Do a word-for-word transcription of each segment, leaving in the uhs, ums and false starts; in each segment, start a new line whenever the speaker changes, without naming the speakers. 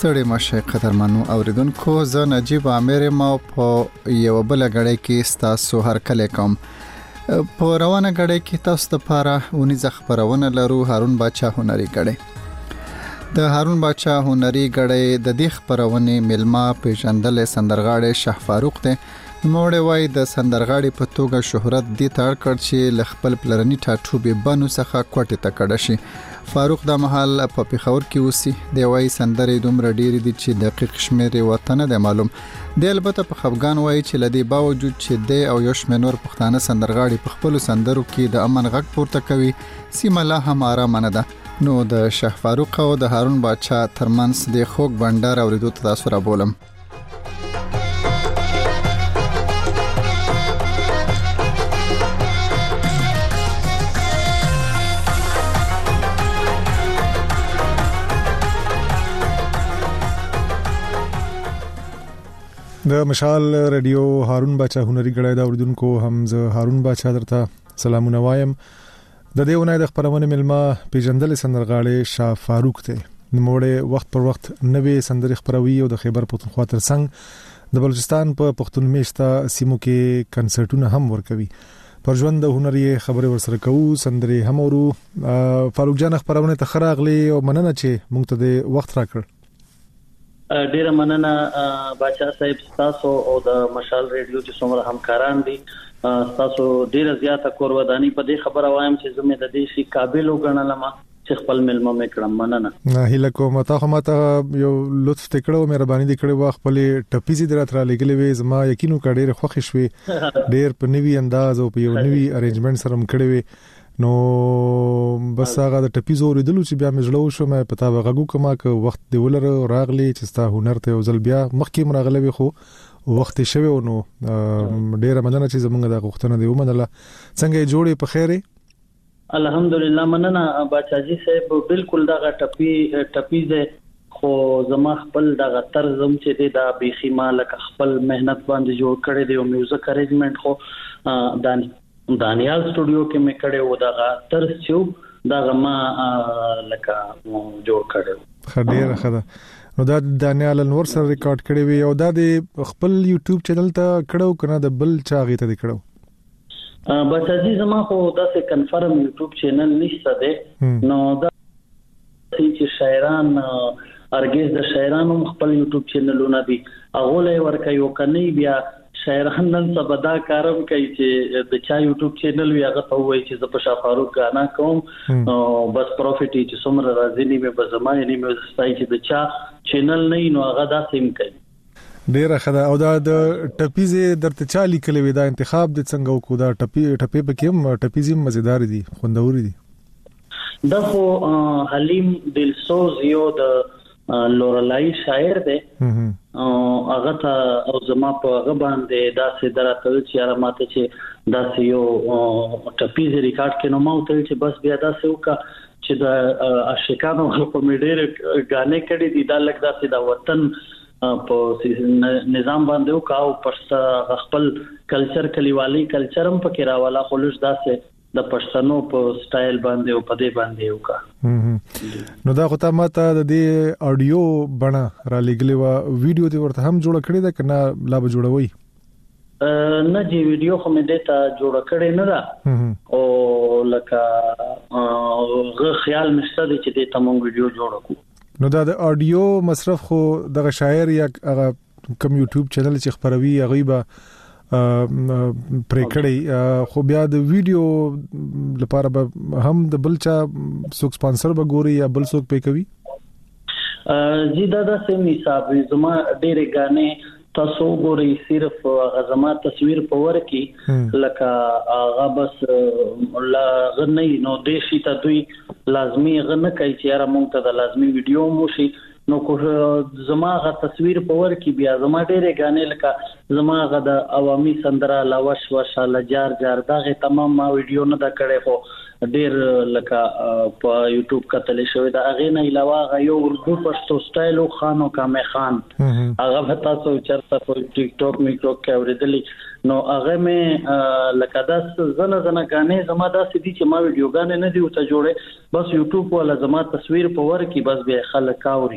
ستړي مشه قدرمنو اوریدونکو زه نجیب عامر ما په یو بل غړې کې ستاسو هر کله کوم په روانه غړې کې تاسو لپاره ونیزه خبرونه لرو هارون باچا هنري غړې د هارون باچا هنري غړې د دې خبرونه ملما پیژندل سندرغاړي شه فاروق ته موړې وای د سندرغاړي په توګه شهرت دي تړ کړ چې لخپل پلرني ټاټو به بنو څخه کوټه تکړه شي. فاروق د محل په پیښور کې اوسي دی وای سندرې دومره ډېری دي چې دقیق شمیرې وطن نه معلوم دی. البته په خفغان وای چې لدی باوجود چې دی او یو شمنور پښتانه سندرغاړي په خپل سندرو کې د امن غږ پورته کوي سیمه لا هم آرام نه ده. نو د شه فاروق او د هارون باچا ترمنځ د خوګ بندر اوریدو تاسو را بولم.
د مشال رادیو هارون باچا هنري غړای دا اوریدونکو هم زه هارون باچا درته سلامونه وایم. د دې ونای د خبرونه ملما پیژندل سندرغاړي شاه فاروق ته نوموړی وخت پر وخت نوې سندري خبروي او د خیبر پختونخوا ترڅنګ د بلوچستان په پختون میشته سیمو کې کنسرټونه هم ورکوي. پر ژوند د هنري خبرې ورسره کوو سندري هم ورو. فاروق جان خبرونه ته خراغلي او مننه چې موږ ته د وخت راکړ.
ډیره مننه باچا صاحب تاسو او د مشال ریډیو چې څومره همکاران دي تاسو ډیره زیاته قرباني په دې خبره وایم چې زموږ د دې شي قابل وګڼلم چې خپل ملما مې کړم. مننه
نه هله کوم ته هم ته یو لطف تکړو مهرباني دې کړو وا خپل ټپیزي درات را لګلې وې زما یقینو کډیر خوښ شوي ډیر په نوي انداز او په یو نوي ارینجمنت سره مکړې وې نو بس هغه د ټپیزو ریدلو چې بیا مجلو شو مې پتا وغږو کما ک وخت دی ولر راغلی چې ستا هنر ته وزل بیا مخکې مراغله خو وخت شوی نو ډیره مننه چې زمونږ د غوښتنه دی ومنله. څنګه جوړې په خیره؟
الحمدلله مننه باچاجي صاحب بالکل دا ټپی ټپیزه خو زما خپل د طرزم چې دا بيخي مالک خپل مهنت باندې جوړ کړی دی او میوزیک ارینجمنت خو دان دانیال سټوډیو کې مې کړه و دا تر څو دا ما لکه جوړ کړو
خډیر خدا نو دا دانیال نور سره ریکارډ کړی وی او دا د خپل یوټیوب چینل ته کړو کنه د بل چا غیته دی کړو؟
بس ازي زما خو دا څه کنفرم یوټیوب چینل نشته ده نو دا چې شاعران ارګیز د شاعرانو خپل یوټیوب چینلونه دي هغه لای ورکه یو کني بیا شاعران نن سبا دا کارم کوي چې د چا یوټیوب چینل وی هغه ته وایي چې زه په شاه فاروق غانا کوم بس پروفیټ چې څومره راځي نیمه به زمانه نیمه ستای چې د چا چینل نه نو هغه دا سیم کوي.
ډیره خدا او دا د ټپیزه درته چا لیکلې وی دا انتخاب د څنګه کو دا ټپی ټپی په کې ټپیزم مزیدار دي خوندور دي.
دا خو حلیم دلسوز یو د لورلای شاعر دی او هغه ته او زما په هغه باندې داسې دراته چې را ماته چې داسې یو ټپیز ریکارډ کینو ما ته چې بس بیا داسې وکا چې د عاشقانو په میډیر غانې کړي دي دا لګ داسې دا وطن په نظام باندې وکا او پښتا خپل کلچر کلیوالي کلچرم پکې راواله خلوص داسې د پښتنو په سټایل باندې او په دې باندې وکا.
نو دا خو ته ماته د دې اډیو بنا را لګلې وا ویډیو دې ورته هم جوړ کړی دا کنه لا به جوړوي؟
نه جی ویډیو خو مې دې ته جوړ کړی نه دا او لکه غو خیال مشته دي چې دې ته مونږ ویډیو جوړ کړو.
نو دا د اډیو مصرف خو د شاعر یا هغه کوم یوټیوب چینل چې خبروي هغه به پرې کړی خو بیا د ویډیو لپاره به هم د بل چا څوک سپانسر به ګوري یا بل څوک پې کوي؟
جی دا د سیم حساب زما ډېرې غانې تاسو ګوري صرف غزما تصویر پور کې لکه هغه بس لا غنی نو دیشي ته دوی لازمي غنه کوي چې را مونږ ته د لازمي ویډیو مو شي نو کو زما غ تصویر پور کې بیا زما ډېرې غانې لکه زما غ د عوامي سندره لاوش وشاله جار جار دغه تمام ما ویډیو نه دا کړې خو ډېر لکه په یوټیوب کتل شوی دا اغه نه علاوه غ یو اردو پښتو سټایل خانو کامه خان هغه به تاسو چرته په ټیک ټاک میکرو کې اوریدلې نو هغه مې لکه داس زنه زنه غانې زما داسې دي چې ما ویډیو غانې نه دی او ته جوړه بس یوټیوب ولا زما تصویر پور کې بس به خلک کاوري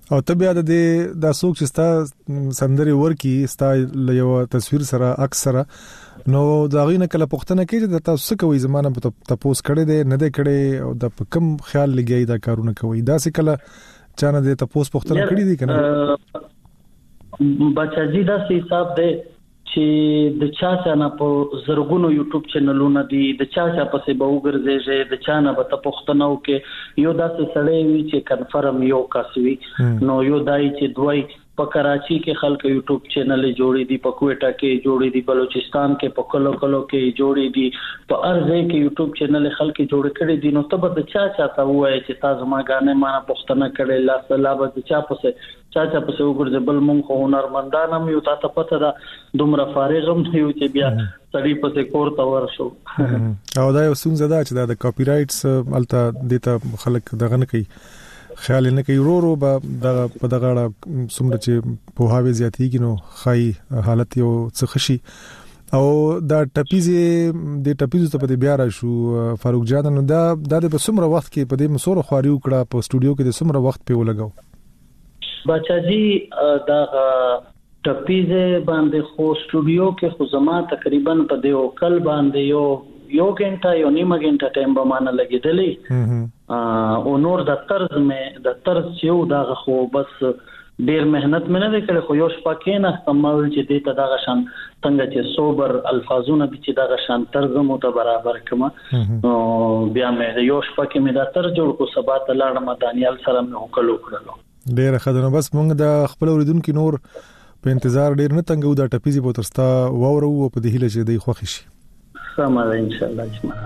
او ته بیا د د سوق چې ستا سندري ورکی ستا یو تصویر سره عکس سره نو دا غینه کله پښتنه کې د تاسو کوي زمانه په تاسو کړي دي نه دې کړي او د کم خیال لګي دا کارونه کوي دا څه کله چانه دې تاسو پښتنه کړي دي کنه
بچا جی دا حساب دی چې د چا چا نه په زرګونو یوټیوب چینلونه دي د چا چا په څه به وګرځي د چا نه به ته پښتنو کې یو داسې سړی وي چې کنفرم یو کاسوي نو یو دای چې دوی په کراچي کې خلک یوټیوب چینل جوړې دي په کوټا کې جوړې دي بلوچستان کې په کلو کلو کې جوړې دي په ارزه کې یوټیوب چینل خلک جوړ کړي دي نو ته به چا چا ته وایي چې تاسو ما غانې ما پښتنه کړي لا سلام به چا په چا چا په وګرځي بل مونږ خو هنرمندان هم یو تاسو پته دا دومره فارغ هم یو چې بیا سړی په کور ته ورشو
او دا یو څنګه دا چې دا د کاپی رائټس الته دیته خلک دغه نه کوي خیال نه کوي ورو ورو به د په دغه څومره چې په هاوی زیاتېږي نو خای حالت یو څه خشي او دا ټپیزه د ټپیزو ته په بیا را شو فاروق جان نو دا د څومره وخت کې په دې مسور خواري وکړه په سټوډیو کې د څومره وخت په ولګاو
بچا جی دا ټپیزه باندې خو سټوډیو کې خو زما تقریبا په دیو کل باندې یو یو غنټه یو نیمه غنټه ټایم به مان لګیدلې او نور د طرز مې د طرز یو دا خو بس ډیر مهنت مې نه وکړ خو یو شپه کې نه سمول چې دې ته دا شان څنګه چې صبر الفاظونه به چې دا شان طرز مو ته برابر کما او بیا مې یو شپه کې مې دا طرز جوړ کو سبا ته لاړم دانیال سره مې وکړو کړلو
ډیر خدانه بس مونږ د خپل اوریدونکو نور په انتظار ډیر نه تنګو دا ټپیزي به ترستا وورو په دې هله چې دی خوښ شي
سمه ان شاء الله جمعه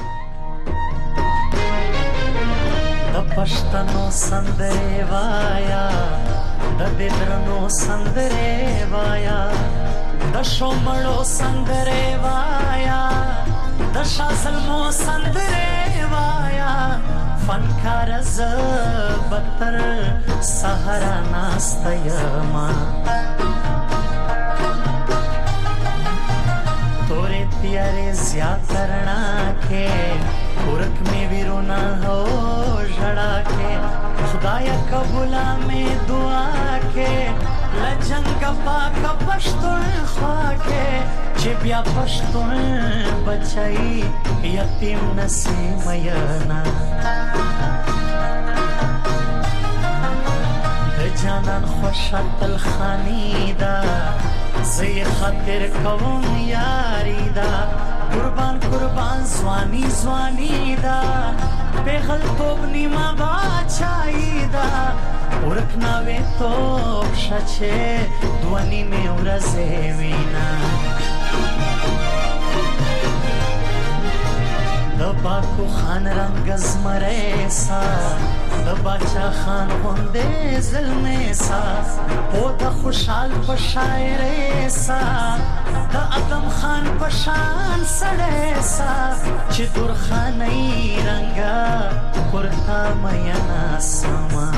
د پښتنو سندره وایا د ددرنو سندره وایا د شومړو سندره وایا د شازلمو سندره وایا فنکار ز بتر سحرا ناستیما तोरे प्यारे ज्यादा करना के पुरख में विरोना हो जड़ा के खुदाया कबूला में दुआ के लजन का पाक पश्तुन ख्वा के चिबिया पश्तुन बचाई यतीम नसीमयना जानन خوشت الخانیدا زی خاطر کوم یاری دا قربان قربان زوانی زوانی دا بغل توب نیما باچایی دا ورکنا وی توب شچه دوانی میں ورزے وینا دباکو خان رنگ زمریسا دباچا خان هونده زلمیسا پودا خوشحال پشایریسا دا ادم خان پشان سڑیسا چی دور خانی رنگا کرتا مینا سما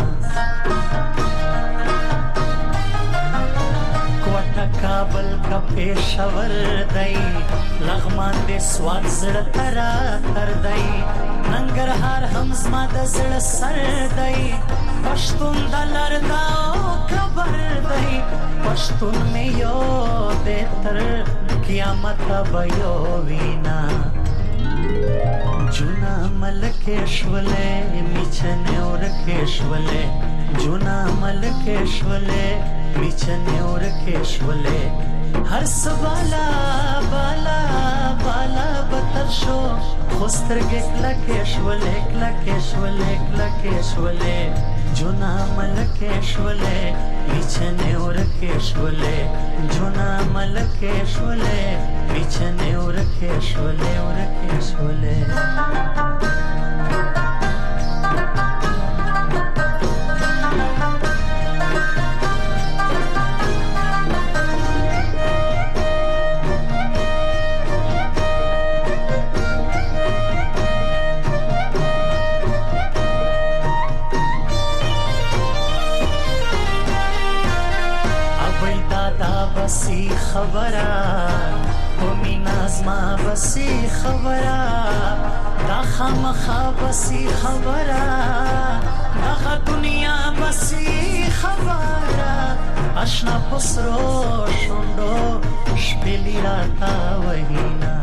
کوٹا کابل کا پیشور دائی لغمان دے سواد زڑ ترا تر دائی ننگرهار هم زما د زړه سر دی پښتون د لردا او کبر دی پښتون مې یو د تر قیامت به یو وینا جونا ملکشولې میچنه ورکشولې جونا ملکشولې میچنه ورکشولې هر سوالا بالا بالا بتر شو خوسترګ کلکش ولې کلکش ولې کلکش ولې جونا ملکش ولې میچنه ورکش ولې جونا ملکش ولې میچنه ورکش ولې ورکش ولې بسی خبره کومی نازما بسی خبره دا خامخا بسی خبره دغه دنیا بسی خبره اشنا پسرو شوندو شپلی راتا وهینا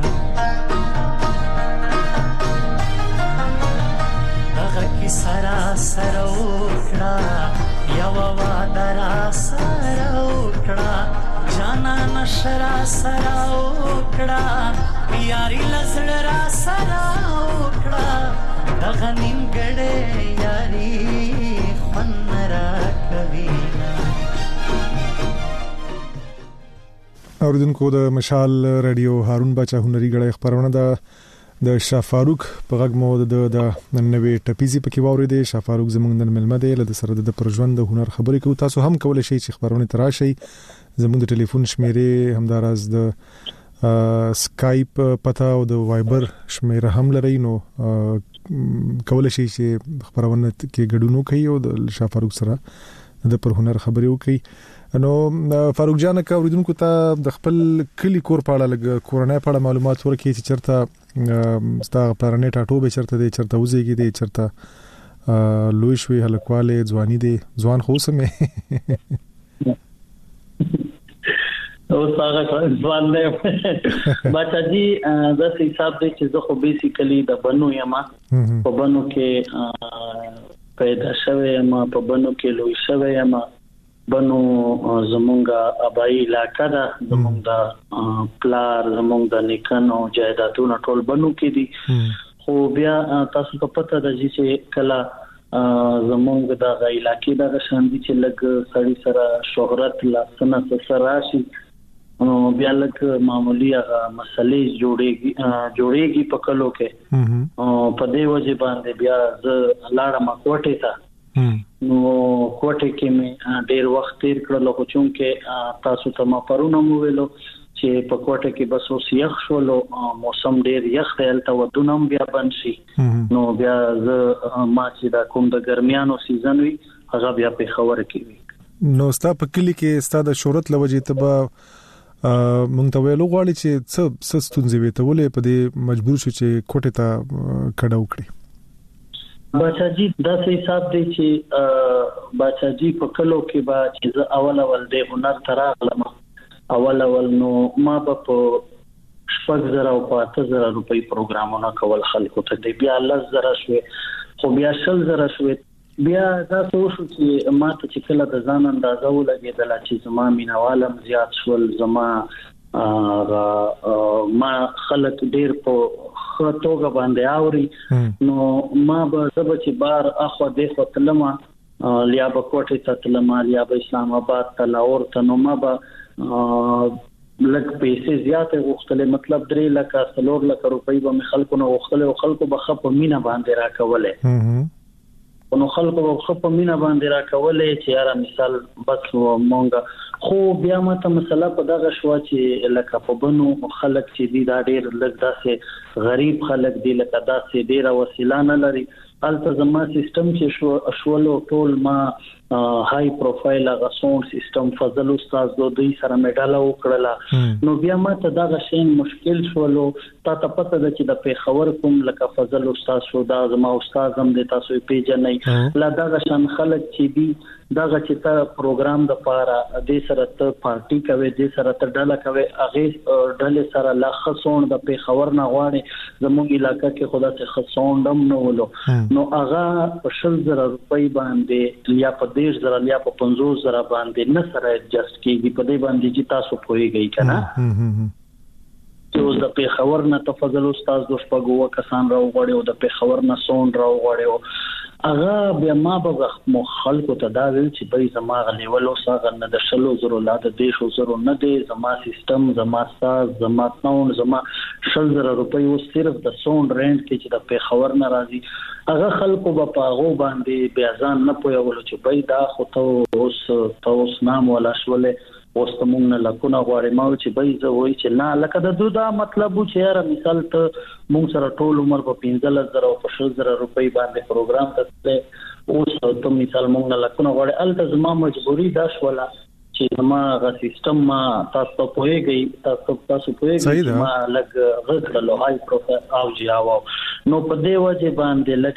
دغه کی سرا سروکړه یو وادرا سروکړه جانا نشرا سروکړه یاري لزړه را سروکړه دغه نیمګړې یاري خنرا کوي.
اوریدونکو د مشال رادیو هارون بچا هنري غړې خبرونه ده د شاه فاروق په غږ مو د د نوې ټپيزي پکې واورېدې. شاه فاروق زمونږ د ملمه دی له سره د پرژوند د هنر خبرې کوي. تاسو هم کولای شئ چې خبرونه تراشي. زمونږ د ټلیفون شمیرې همداراز د سکایپ پتا او د وایبر شمیره هم لري. نو کولای شئ چې خبرونه کې ګډون وکړئ او د شاه فاروق سره د پر هنر خبرې وکړئ. نو فاروق جان کا اوریدونکو ته د خپل کلی کور په اړه لګ کورنۍ په اړه معلومات ورکړي چې چرته ستا پلانې ټاټو به چرته دی چرته وزيږي دی چرته لوی شوی هلکواله ځواني دی ځوان خو سمې
او څنګه ځوان دی بچا جی د حساب دی چې زه خو بیسیکلی د بنو یما په بنو کې پیدا شوی ما په بنو کې لوی شوی ما بنو زمونږه ابای علاقہ ده زمونږ د پلار زمونږ د نیکانو جایدادونو ټول بنو کې دي. خو بیا تاسو ته پته ده چې کله زمونږ د علاقې د شاندي چې لګ سړی سره شهرت لاسنه سره راشي بیا لګ معمولی هغه مسلې جوړيږي جوړيږي په کلو کې په دې وجه باندې بیا ز لاړه ما کوټه ته نو کوټه کې مې ډېر وخت تیر کړل خو چونکه تاسو ته ما پرونه مو ویلو چې په کوټه کې بس اوس یخ شولو موسم ډېر یخ دی البته ودونم بیا بنشي نو بیا ز ما چې دا کوم د ګرمیانو سیزن وي هغه بیا په خبره کې وي.
نو ستا په کلی کې ستا د شهرت لوجې ته به مونږ ته ویلو غواړي چې څه څه ستونزې وي ته ولې په دې مجبور شو چې کوټه ته کډه وکړي.
بچا جی دا څه حساب دی چې بچا جی په کلو کې با چې اول اول د هنر تراغلم اول اول نو ما په شپږ زره او پاته زره روپۍ پروګرامونه کول خلکو ته دی بیا لږ زره شوي خو بیا شل زره شوي بیا دا څه شو چې ما ته چې کله د ځان اندازه ولګېدل چې زما مینوالم زیات شول زما ما خلک ډیر په خطوګه باندې اوري نو ما به سبا چې بار اخو د خپلما لیا به کوټه ته تلما لیا به اسلام آباد ته لاور ته نو ما به لک پیسې زیات غوښتل مطلب درې لک څلور لک روپۍ به خلکو نو غوښتل او خلکو به خپ مینا باندې راکولې نو خلکو به خپ مینا باندې راکولې چې یاره مثال بس مونږه خو بیا ماته مسله په دغه شو چې لکه په بنو خلک چې دي دا ډېر لږ داسې غریب خلک دي لکه داسې ډېر وسیله نه لري البته زما سیستم چې شو شولو ټول ما های پروفایل هغه ساوند سیستم فضل استاد دو دوی سره میډاله وکړه نو بیا ماته دغه شی مشکل شولو تا ته پته ده چې د پیښور کوم لکه فضل استاد شو دا زما استاد هم د تاسو پیژنې لا دغه شان خلک چې دي دغه چې تا پروګرام د پاره د سره ته پارټي کوي د سره ته ډله کوي هغه ډله سره لا خصون د پیښور نه غواړي زموږ علاقې کې خدا څخه خصوندم نو ولو نو هغه په شل زره روپۍ باندې یا په دیش زره یا په پنځوس زره باندې نه سره ایڈجسټ کیږي په دې باندې چې تاسو پوهیږئ کنه چې اوس د پیښور نه تفضل استاد د شپږو کسان راو غوړي او د پیښور نه سون راو غوړي اغه بیا ما به مخالکو ته دا ویل چې به زما غلیولو ساغه نه د شلو زرو لا د دیشو زرو نه دی زما سیستم زما ساز زما تاون زما شل زره روپۍ او صرف د سون رینټ کې چې د پیښور نه راځي اغه خلکو به پاغو باندې بیا ځان نه پویول چې به دا خو ته اوس تاسو نام ولا شولې اوس ته مونږ نه لکونه غواړي ما چې به زه وای چې نه لکه د دوه دا مطلب و چې یاره مثال ته مونږ سره ټول عمر په پنځه زره او په شل زره روپۍ باندې پروګرام ته اوس ته مثال مونږ نه لکونه غواړي الته زما مجبوری دا شوله چې ما غا سیستم ما تاسو پوهیږئ تاسو تاسو پوهیږئ ما لګ غږ له هاي پروفایل او جاو نو په دې وجه باندې لکه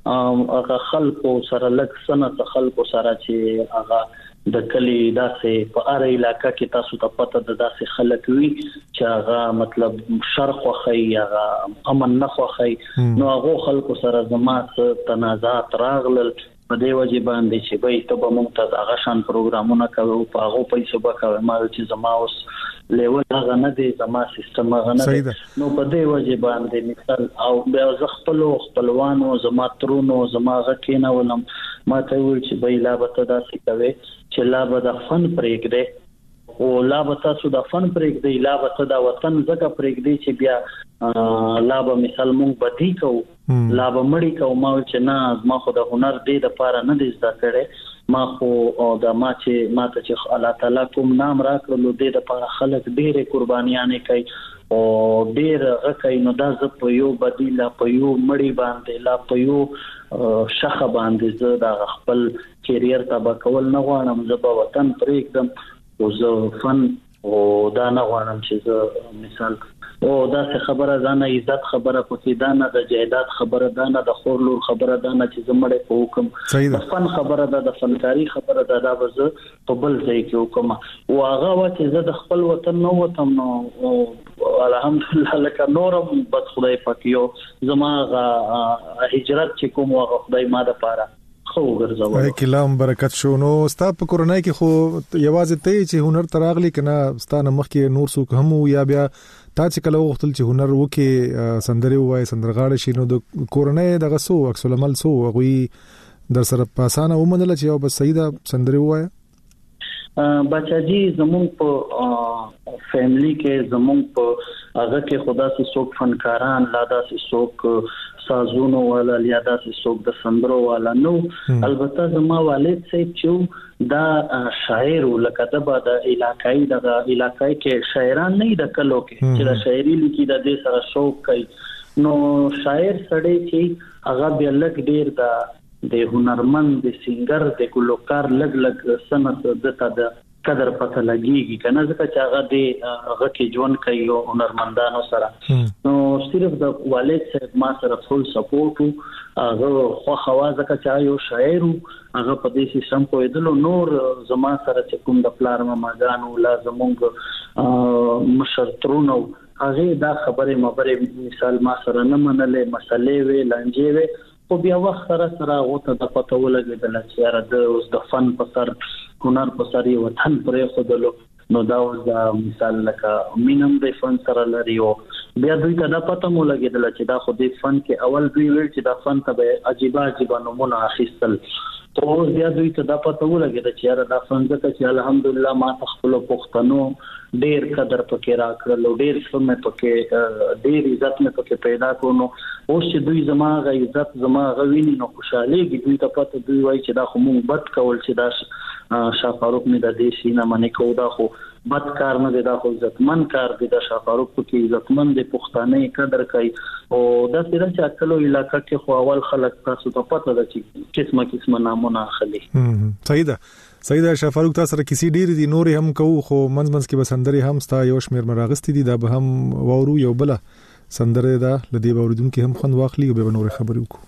هغه خلکو سره لږ سنت خلکو سره چې هغه د کلی داسې په اړه علاقې کې تاسو ته پته ده داسې خلک وي چې هغه مطلب شرخ خوخی هغه امن نه خوخی نو هغه خلکو سره زما تنازعات راغلل په دې وجه باندې چې به ته به مونږ ته هغه شان پروګرامونه کوو په هغه پیسو به کوو ما چې زما اوس لیول هغه نه دی زما سیستم هغه نه نو په دې وجه باندې مثال او بیا ز خپل خپلوانو زما ترونو زما غ کینه ولم ما ته ویل چې به لا به ته داسې کوي چې لا به د فن پرېږدي او لا به تاسو د فن پرېږدي لا به ته د وطن زګه پرېږدي چې بیا لا به مثال مونږ بدی کوو لا به مړی کوو ما چې نه ما خو د هنر دی د پاره نه دی زده کړې ما خو د ما چې ما ته چې الله تعالی کوم نام راکړلو دی د پاره خلک ډېرې قربانیانې کوي او ډېر غکای نو دا ز په یو بدیل په یو مړی باندې لا په یو شخه باندې زه د خپل کیریر تبا کول نه غواړم زه په وطن پرېږدم او زه فن او دا نه غواړم چې زه مثال او دا څه خبره ده نه عزت خبره پکې ده نه د جهاد خبره ده نه د خور لور خبره ده نه چې زمړې په حکم د فن خبره ده د فنکاری خبره ده دا به زه په بل ځای کې حکم او هغه وا چې زه د خپل وطن نو وطن نو الحمدلله لکه نورم بس خدای پاک یو زما هجرت چې کوم هغه خدای ما د پاره خو ګرځاوه
کلام برکت شو نو ستا په کورنۍ کې خو یوازې ته چې هنر تراغلی کنه ستانه مخ کې نور څوک هم یا بیا تا چې کله وختل چې هنر وکي سندري وای سندرغاړي شي نو د کورنۍ دغه سو عکس العمل سو غوي در سره پاسانه ومنل چې یو بس سیده سندري وای
بچاجي زمون په فیملی کې زمون په هغه کې خدا سي څوک فنکاران لا داسې څوک سازونو والا یا داسې څوک د سندرو والا نو البته زما والد صاحب چې دا شاعر لکه د بعد علاقائی د علاقائی کې شاعران نه د کلو کې چې د شاعري لیکي د دې سره شوق کوي نو شاعر سړی چې هغه بیا لګ ډیر د د هنرمند د سنگر د ګلوکار لګ لګ سنت دته د قدر پته لګيږي کنه ځکه چې هغه د هغه کې ژوند کوي او هنرمندانو سره نو صرف د والد صاحب ما سره فول سپورټ هغه خو خوازه کا یو شاعر هغه په دې سیستم کویدلو نور زما سره چې کوم د پلار ماګانو لازمونګ مشرترونو هغه دا خبره مبره مثال ما سره نه منلې مسلې وی لانجې وی خو بیا وخت سره سره غوته د پته ولګیدل چې را د اوس د فن په سر هنر په سر یو وطن پرې خدلو نو دا اوس د مثال لکه مینم د فن سره لري او بیا دوی ته د پته مو لګیدل چې دا خو د فن کې اول دوی ویل چې دا فن ته عجیب عجیب نمونه اخیستل ته بیا دوی ته د پته ولګیدل چې را د فن ځکه چې الحمدلله ما خپل پښتنو ډیر قدر پکې راکړل او ډیر سمه پکې ډیر عزت مې پکې پیدا کړو اوس چې دوی زما غ عزت زما غویني نو خوشاليږي دوی ته پته دوی وایي چې دا خو مونږ بد کول چې دا شاه فاروق می د دې سینه باندې کو دا خو بد کار نه دی دا خو عزتمن کار دی د شاه فاروق کې عزتمن د پښتانه قدر کوي او دا سره چې اکلو علاقې کې خو اول خلک تاسو ته پته ده چې قسمه قسمه نامونه اخلي
صحیح ده صحیح ده شاه فاروق تاسو سره کسی ډیر دي نور هم کو خو منځ منځ کې بسندري هم ستا یو شمیر مراغستې دي دا به هم وورو یو بل سندره ده لدی باوریدونکو هم خوند واخلي او به نور خبرې وکړو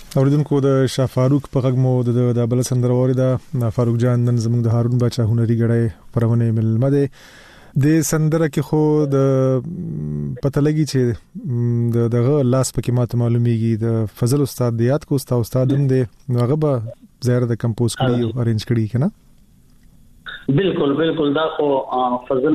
اوریدونکو د شاه فاروق په غږ مو د بل سندره اوریده. فاروق جان نن زموږ د هارون باچا هنري غړی پرونه ملمه ده د سندره کې خو د پته لګي چې د دغه لاس پکې ماته معلومیږي د فضل استاد د یاد کو استاد استاد هم دی هغه به ظاهر د کمپوز کړی او ارینج کړی کنه.
بالکل بالکل دا خو فضل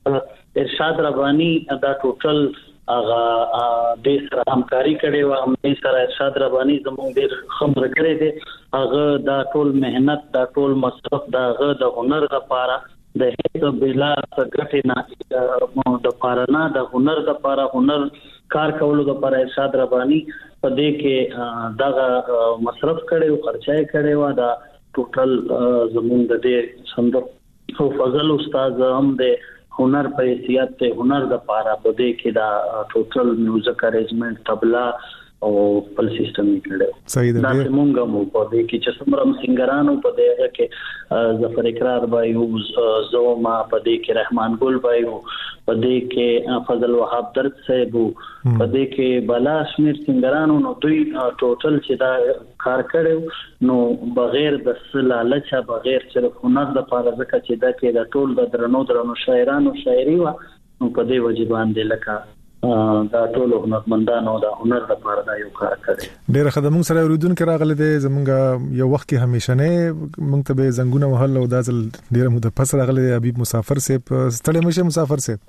ارشاد ربانی دا ټوټل هغه د سره همکاري کړي و هم د سره ارشاد ربانی زموږ ډیر خبره کړې دي هغه دا ټول مهنت دا ټول مصرف دا هغه د هنر لپاره د هیڅ بلا څنګه نه د پارنا د هنر د لپاره هنر کار کولو د لپاره ارشاد ربانی په دې کې دغه مصرف کړي او خرچای کړي و دا ټوټل زموږ د دې سندر خو فضل استاد هم د هنر په حیثیت ته هنر د لپاره په دې کې دا ټوټل میوزیک ارینجمنت طبلا او پل سیستم کړو.
صحیح ده.
دا څنګه مو په دې کې چې څومره سنگرانو په دې کې ظفر اقرار بایو زوما په دې کې رحمان ګل بایو په دې کې فضل وهاب درد صاحب په دې کې بلا شمیر سنگرانو نو دوی ټوټل چې دا کار کړو نو بغیر د لالچ بغیر صرف هنر د لپاره ځکه چې دا کې د ټول د درنو درنو شاعرانو شاعري و نو په دې وجبان دي لکه دا ټول هنرمندانو دا هنر لپاره دا یو کار کوي.
ډېر خدمت سره اوریدونکو راغلي دي زمونږ یو وخت کې همیشه نه مونږ ته به زنګونه وهل او دا ځل ډېر مو د پس راغلي حبیب مسافر سیب ستړي مشه مسافر سیب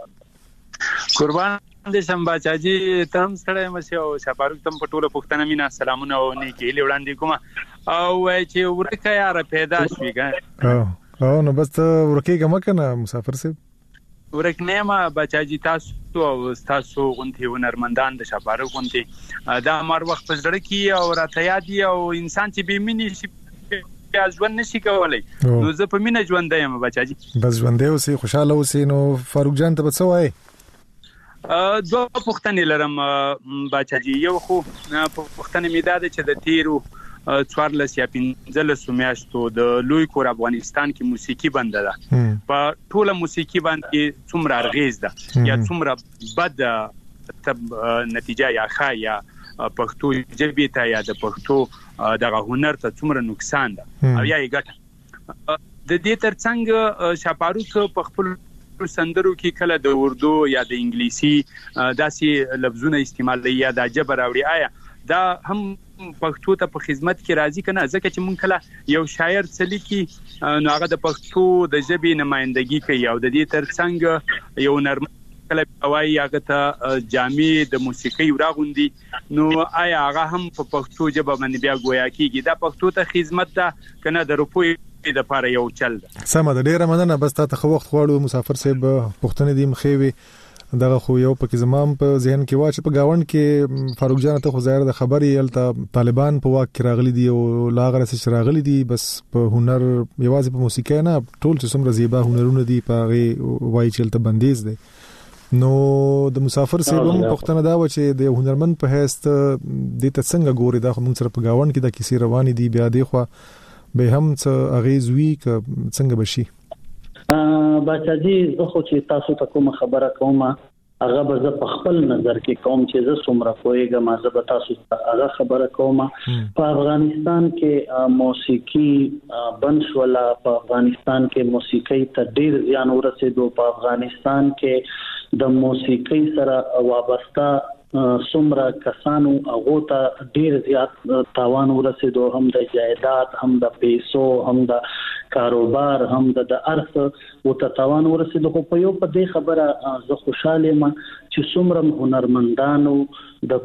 قربان دې سم باچاجي تم ستړي مشه او شپارک تم پټوله پښتنه مینا سلامونه او نه کې لوړاندې کوم او چې ورکه یار پیدا شوي ګان
او او نو بس ورکه کوم کنه مسافر سیب
ورکنه ما بچاجي تاسو او تاسو غونټي ونرمندان د شپاره غونټي دا مر وخت په زړه کې او راته یاد او انسان چې به مینه شي ژوند نشي کولای نو زه په مینه ژوند یم بچاجي
بس ژوند اوسې خوشاله اوسې نو فاروق جان ته څه وای
دوه پښتنې لرم بچاجي یو خو پښتنې میداد چې د تیرو څوارلس یا پنځلس میاشتو د لوی کور افغانستان کې موسیقي بنده ده په ټوله موسیقي باندې څومره ارغیز ده یا څومره بد نتیجه یا ښه یا پښتو ژبې ته یا د پښتو دغه هنر ته څومره نقصان ده او یا یې ګټه د دې ترڅنګ شپاروک په خپل سندرو کې کله د اردو یا د انګلیسي داسې لفظونه استعمالوي یا د جبر راوړي آیا دا هم پښتو ته په خدمت کې راځي کنه ځکه چې مونږ کله یو شاعر چلی کې نو هغه د پښتو د ژبې نمائندګي کوي او د دې ترڅنګ یو نرم کله وایي هغه ته جامع د موسیقي راغوندي نو آیا هغه هم په پښتو ژبه باندې بیا گویا کیږي دا پښتو ته خدمت ده کنه د روپوي د لپاره یو چل ده.
سمه ده ډیره مننه بس تاسو خو وخت غواړو مسافر صاحب پښتنې دې مخېوي دغه خو یو پکې زمام په ذهن کې واچ په گاوند کې فاروق جان ته خو ظاهر د خبري الته طالبان په واک کې راغلي دي او لاغره سره راغلي دي بس په هنر یوازې په موسیقي نه ټول چې څومره زیبا هنرونه دي په وای چې الته بندیز دي نو د مسافر سره هم پښتنه دا و چې د هنرمند په هست د تڅنګ ګوري دا موږ سره په گاوند کې د کیسې رواني دي بیا دی خو به هم څه اغیزوي ک څنګه بشي
باچاجي زه خو چې تاسو ته کوم خبره کوم هغه به زه په خپل نظر کې کوم چې زه څومره کویګم زه به تاسو ته هغه خبره کوم په افغانستان کې موسیقي بنشولا په افغانستان کې موسیقي ته ډیر ځان ورسېدو په افغانستان کې د موسیقي سره وابسته څومره کسانو هغه ته ډیر زیات تاوان ورسېدو هم د جایداد هم د پیسو هم د کاروبار هم د ارث او ته تاوان ورسېدو خو په یو په دې خبره زه خوشاله یم چې څومره هنرمندانو د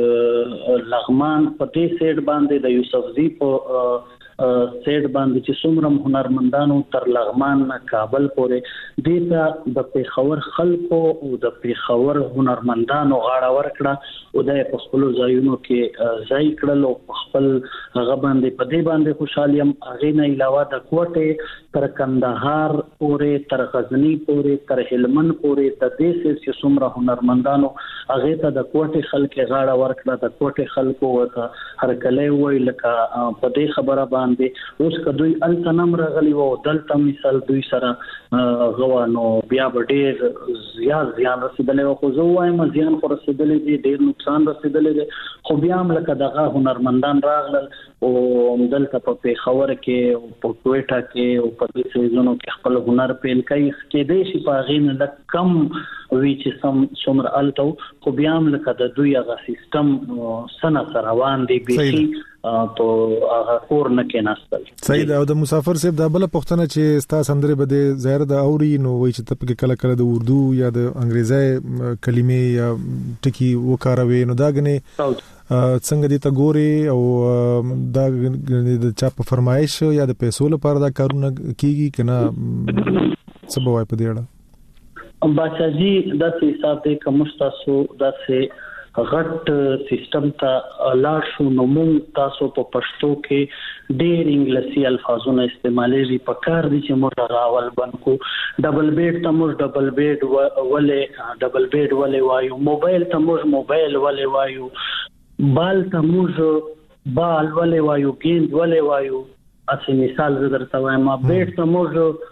لغمان په دې سیټ باندې د یوسفزي په سیټ باندې چې څومره هنرمندانو تر لغمان نه کابل پورې د د پیښور خلکو او د پیښور هنرمندانو غاړه ورکړه او د خپل ځایونو کې ځای کړل او خپل هغه باندې په دې باندې خوشاله یم هغه نه علاوه د کوټه تر کندهار پورې تر غزنی پورې تر هلمند پورې د دې چې څومره هنرمندانو هغه ته د کوټه خلک غاړه ورکړه د کوټه خلکو ته هر کله وی لکه په دې خبره باندې باندې اوس کدوې التنم راغلی وو دلته مثال دوی سره غوانو بیا ډېر زیات زیان رسیدلې خو زه وایم زیان خو رسیدلې دي ډېر نقصان رسیدلې دي خو بیا هم لکه دغه هنرمندان راغلل او دلته په پیښور کې او په کوټا کې او په دې سیزونو کې خپل هنر پیل کوي کې دې شي په غین لک کم وی چې سم څومره التو خو بیا هم لکه د دوی هغه سیستم سنه سره روان دی بيخي په هغه کور نه کې ناستل
صحیح او د مسافر صاحب د بل پښتنه چې ستا سندره بده ظاهر د اوري نو وای چې تپ کې کله کله د اردو یا د انګریزي کلمې یا ټکی وکاروي نو دا غنه څنګه دې ته ګوري او دا د چا په فرمایش یا د پیسو لپاره دا کارونه کیږي کنه څه به وای په دې اړه
باچا جی د حساب دې کوم تاسو داسې غټ سیستم ته لاړ شو نو موږ تاسو په پښتو کې ډېر انګلیسي الفاظونه استعمالوي په کار دي چې موږ راول بنکو ډبل بیډ ته موږ ډبل بیډ ولې ډبل بیډ ولې وایو موبایل ته موږ موبایل ولې وایو بال ته موږ بال ولې وایو ګیند ولې وایو اته مثال زه درته وایم بیډ ته موږ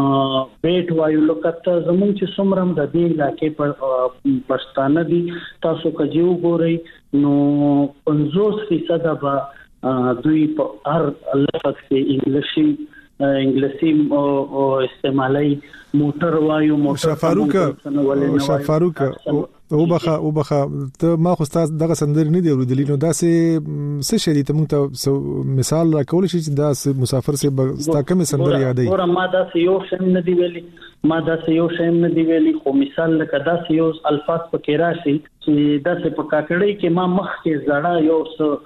بیٹ وایو لکه زمون چې څومره د دې علاقې په پښتانه دي تاسو کجیو ګورئ نو پنځوس فیصد به دوی په هر لفظ کې انګلیسي انګلیسي او استعمالي موټر وایو موټر
فاروق او فاروق او بخا او بخا ته ما خو تاسو دغه سندري نه دی ورودلی نو داسې څه شې دي ته مونږ ته مثال راکول شي چې دا مسافر سي ستا کوم سندري یادې
ګوره ما دا یو شم نه دی ویلي ما دا یو شم نه دی ویلي خو مثال لکه دا یو الفاظ پکې راشي چې دا په کاکړی کې ما مخ کې زړه یو څه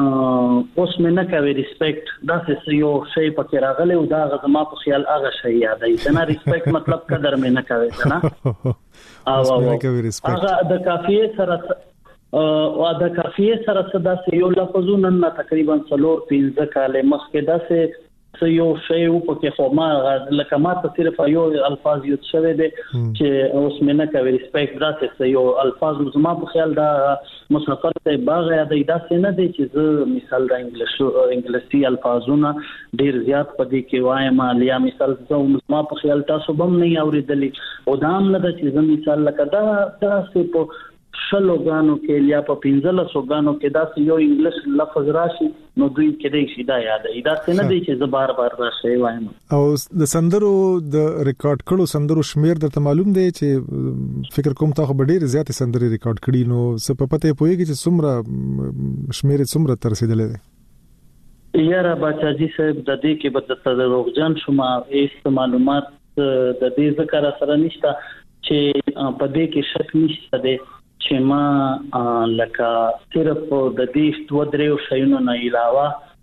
اوس مې نه کوي ریسپیکټ دا څه یو شی پکې راغلی او دا غزما په خیال هغه شی یادای نه ریسپیکټ مطلب قدر مې نه کوي نه او هغه د کافیه سره او د کافیه سره صدا سه یو لفظونه نه تقریبا څلور پنځه کاله مخکې دا سه یو شی او پکې خو ما لکه ما ته صرف یو الفاظ یو څه دي چې اوس مې نه کوي ریسپیکټ دا څه یو الفاظ زما په خیال دا مسافر ته باغ یاد دا څه نه دي چې زه مثال د انګلیسي انګلیسي الفاظونه ډیر زیات پدې کې وایم لیا مثال زه ما په خیال تاسو بم نه اوریدلی او دا هم نه چې زه مثال لکه دا تاسو په شلو غانو کې یا په پنځله سو غانو کې دا یو انګلیسي لفظ راشي نو دوی کې دې شي دا یاد ای دا څه نه دي چې زه بار بار راشي وایم
او د سندرو د ریکارډ کړو سندرو شمیر درته معلوم دی چې فکر کوم تاسو به ډیر زیات سندري ریکارډ کړي نو څه په پته پويږي چې څومره شمیر څومره تر رسیدلې دي
یاره بچا جی صاحب د دې کې به د تدروغجن شوم ایست معلومات د دې ذکر سره نشته چې په دې کې شک نشته دی چې ما لکه صرف د دې دوه درو شیونو نه علاوه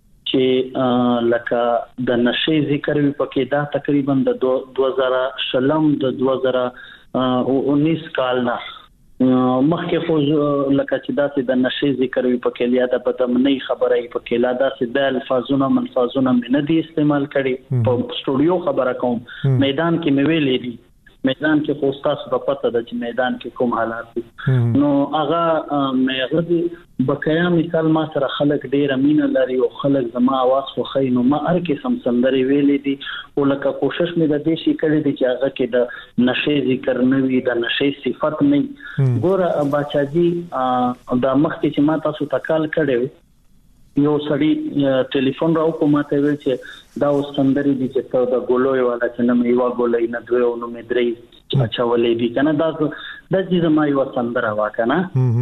چې لکه د نشي ذکر وی پکې دا تقریبا د دوه هزار شلم د دوه هزار انیس کال نه مخکې خو لکه چې دا د نشي ذکر وی پکې لیا د بدمنۍ خبره یې پکې لا دا د الفاظونه منفاظونه مې نه دي استعمال کړي په سټوډیو خبره کوم میدان کې مې ویلې دي میدان کې خو تاسو په پته ده چې میدان کې کوم حالات دي نو هغه مې غوډي بقایا مثال ما سره خلک ډیر امینه لري او خلک زما आवाज خو خینو ما هر قسم سندري ویلې دي او لکه کوشش مې د دې شي کړې دي چې هغه کې د نشي ذکر نه وي د نشي صفت نه ګوره بچا جی دا مخکې چې ما تاسو تکال کړو یو سړی ټلیفون راو کومه ته ویل چې دا سندري دي چې ته د ګولوي والا چې نه مې وا ګولې نه دوی او نو مې درې اچھا ولې دي کنه دا د دې ما یو سندره واکنه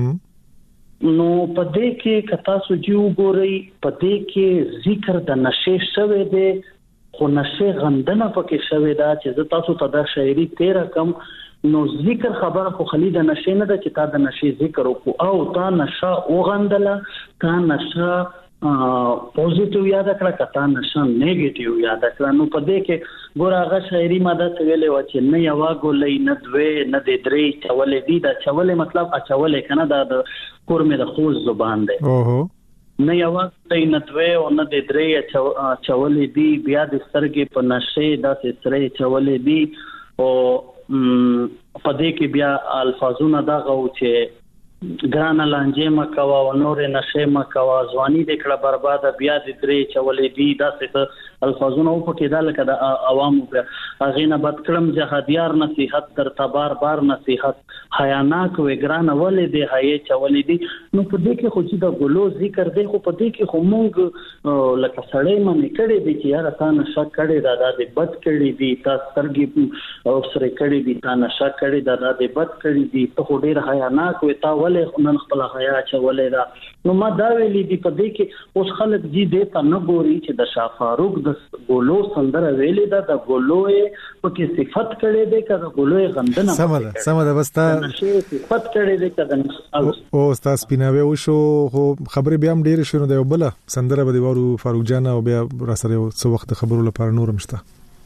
نو په دې کې کتا سوجو ګوري په دې کې ذکر د نشه شوه دی خو نشه غندنه پکې شوه دا چې تاسو ته د شاعري تیر کم نو ذکر خبره خو خالد نشه نه ده چې تا د نشه ذکر وکاو او تا نشه وغندله تا نشه پوزټیو یاد کړه کته نشه نیگیټیو یاد کړه نو په دې کې ګور هغه شاعري ماده ویلې و چې نه یوا ګولې نه دوی نه د درې چولې دي دا چولې مطلب اچولې کنه دا د کور مې د خوځ زبان دی اوهو نه یوا ته نه دوی او نه د درې چولې دي بیا د سترګې په نشه دا سره چولې دي او په دې کې بیا الفاظونه دا غو چې ګران لانجه مکوا او نور نشه مکوا ځواني د کړه برباد بیا د درې چولې دی داسې الفاظونه او پکې دال کده عوامو په غینه بد کړم جهادیار نصيحت تر تبار بار نصيحت حیاناک و ګران ولې دی هي چولې دی نو په دې کې خو چې د ګلو ذکر دی خو په دې کې خو مونږ لکه سړی منې کړي دي چې یاره تا نشه کړي دا د بد کړي دي تا سترګې او سره کړي دي تا نشه کړي دا د بد کړي دي ته خو ډیر حیاناک و تا ولې نن خپل حیا چولې دا نو ما دا ویلي دي په دې کې اوس خلک دي دې ته نه ګوري چې د شاه فاروق د ګولو سندره ویلې ده د ګولو په کې صفت کړي دي کله ګولو غندنه
سمه سمه د وستا
صفت کړي دي کله
او استاد سپیناوي او شو خو خبرې بیا هم ډیر شونه دی بل سندره به دی ورو فاروق جان او بیا را سره څو وخت خبرو لپاره نور مشته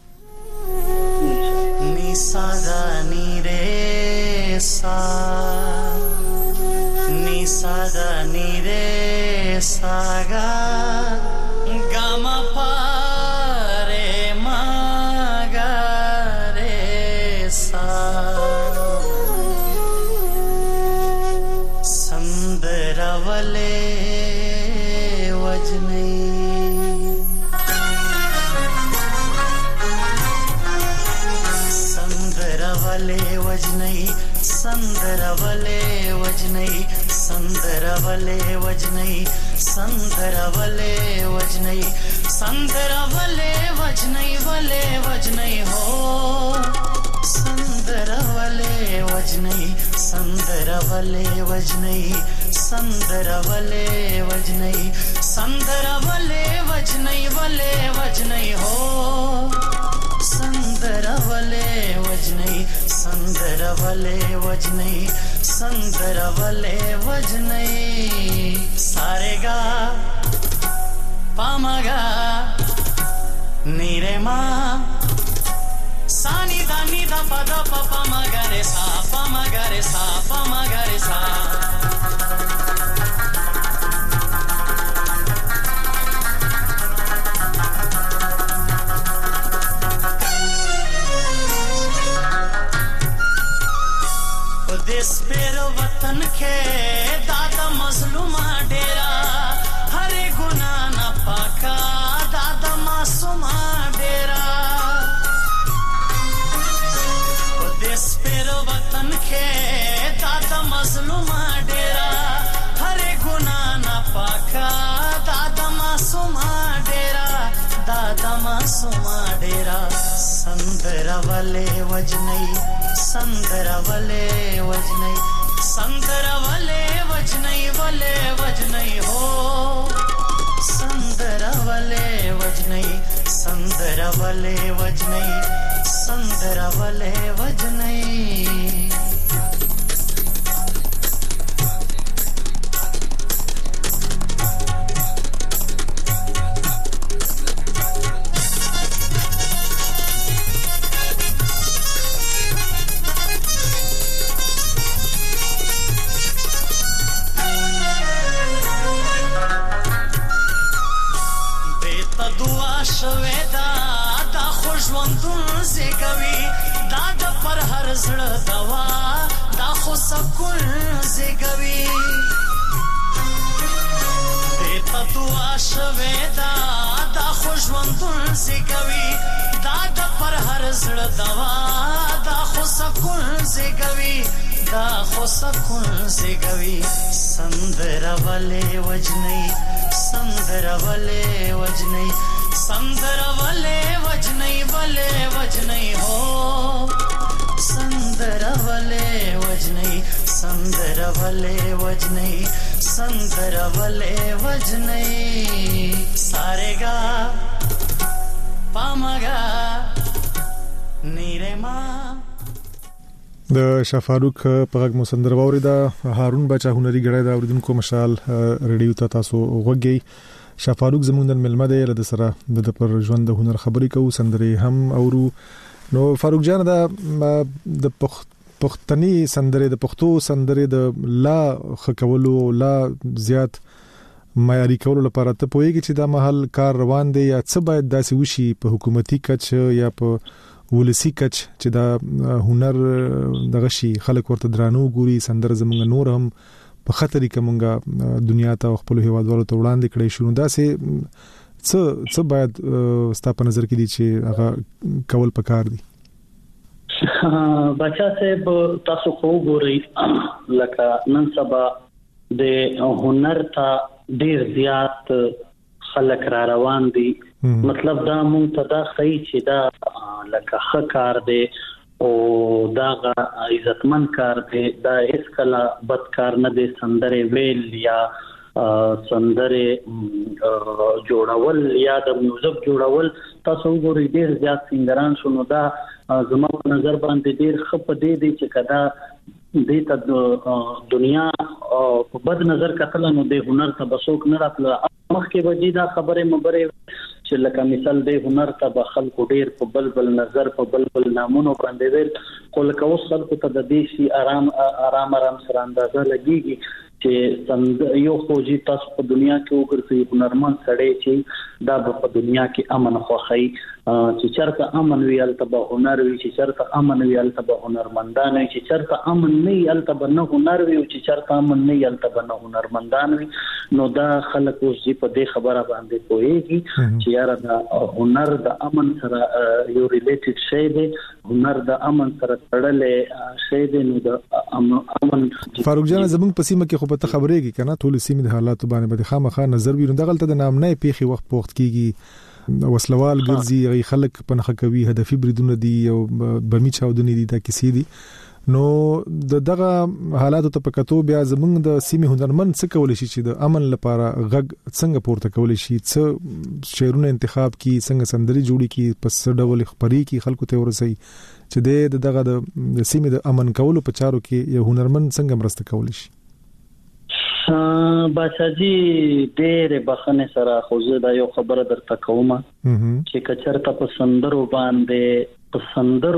ني سادا ني ري سا ni sada ni re saga gama pa re ma ga re sa sandaravale wajnai sandaravale wajnai sandaravale wajnai संदरवले वजनई संदरवले वजनई संदरवले वजनई वले वजनई हो संदरवले वजनई संदरवले वजनई संदरवले वजनई संदरवले वजनई वले वजनई हो संदरवले वजनई संदरवले वजनई संदरवले वजनई सारेगा पामगा नीरे मा सानी दानी दा पदा पपा मगरे सा पामगरे सा पामगरे सा स्पेरो वतन के दादा मजलूमा डेरा हरे गुना न पाका दादा मासूमा डेरा स्पेरो वतन के दादा मजलूमा डेरा हरे गुना न पाका दादा मासूमा डेरा दादा मासूमा डेरा संदरवले वजनई संदरवले वजनई संदरवले वजनई वले वजनई हो संदरवले वजनई संदरवले वजनई संदरवले वजनई شویدا دا خوشوندون زیگوی دا دا پر هر زړه دوا دا خو سکون زیگوی دیتا دعا شویدا دا خوشوندون زیگوی دا دا پر هر زړه دوا دا خو سکون زیگوی دا خو سکون زیگوی سندرولې وجنی سندرولې وجنی संदरवले वजनई वले वजनई हो संदरवले वजनई संदरवले वजनई संदरवले वजनई सारेगा पामगा नीरेमा
د شفاروق په غږ مو سندره واوریده هارون بچا هنري غړی دا اوریدونکو مشال ریډیو ته تاسو وګورئ شفاروق زموږ د ملمه دی له سره د پر ژوند د هنر خبرې کوو سندري هم اورو نو فاروق جان دا د پښتني سندري د پښتو سندري د لا خکولو لا زیات معیاري کولو لپاره ته پوهیږي چې دا محل کار روان دی یا څه باید داسې وشي په حکومتي کچ یا په ولسی کچ چې دا هنر دغه شي خلک ورته درانو ګوري سندره زمونږ نور هم په خطرې کومه دنیا ته خپل هیوادوالو ته وړاندې کړی شو. دا سه څه څه باید ستا په نظر کې دي چې هغه کول پکار دي؟
بچا صاحب تاسو خو ګورئ لکه نن سبا د هنر ته ډیر زیات خلک را روان دي. مطلب دا مونږ ته دا خی چې دا لکه ښه کار دی او دا عزتمن کار دی، دا هیڅ کله بد کار نه دی. سندره ویل یا سندره جوړول یا د میوزیک جوړول تاسو وګورئ ډیر زیات سنگران شونو. دا زما په نظر باندې ډیر ښه په دې دی چې کدا دې ته دنیا په بد نظر کتل نو د هنر ته بسوک نه راتله. مخکې وجې دا خبره مبره چې لکه مثال د هنر ته به خلکو ډیر په بلبل نظر په بلبل نامونو باندې ویل خو لکه اوس خلکو ته د دې شي آرام آرام آرام سره اندازه لګيږي چې سند یو خوږی تاسو په دنیا کې وګرځي هنرمند سړی چې دا په دنیا کې امن خوخی چې چرته امن ویل ته به هنر وی چې چرته امن ویل ته به هنرمندان وي چې چرته امن نه ویل ته به نه هنر وی چې چرته امن نه ویل ته به نه هنرمندان وي. نو دا خلک اوس په دې خبره باندې کوي چې یاره دا هنر د امن سره یو ریلیټډ شی دی، هنر د امن سره تړلې شی دی. نو د امن
فاروق جان زمونږ په سیمه کې خو په خبرې کې کنه ټول سیمه د حالات باندې به خامخا نظر ویرون دغلت د نام نه پیخي وخت پوښت کیږي وسلوال ګرځي غي خلک پنخه کوي هدفي بریدونه دي او بمی چاودنې دي دا کیسې دي. نو د دغه حالاتو ته پکاتو بیا زمونږ د سیمه هنرمند څه کول شي چې د امن لپاره غږ څنګه پورته کول شي، څه شعرونه انتخاب کی، څنګه سندري جوړي کی، پس ډول خبري کی خلکو ته ورسي چې د دغه د سیمه د امن کولو په چارو کې یو هنرمند څنګه مرسته کول شي؟
بچاجي ډېر بخنه سره خو زه دا یو خبره درته کوم چې کچرته په سندرو باندې په سندرو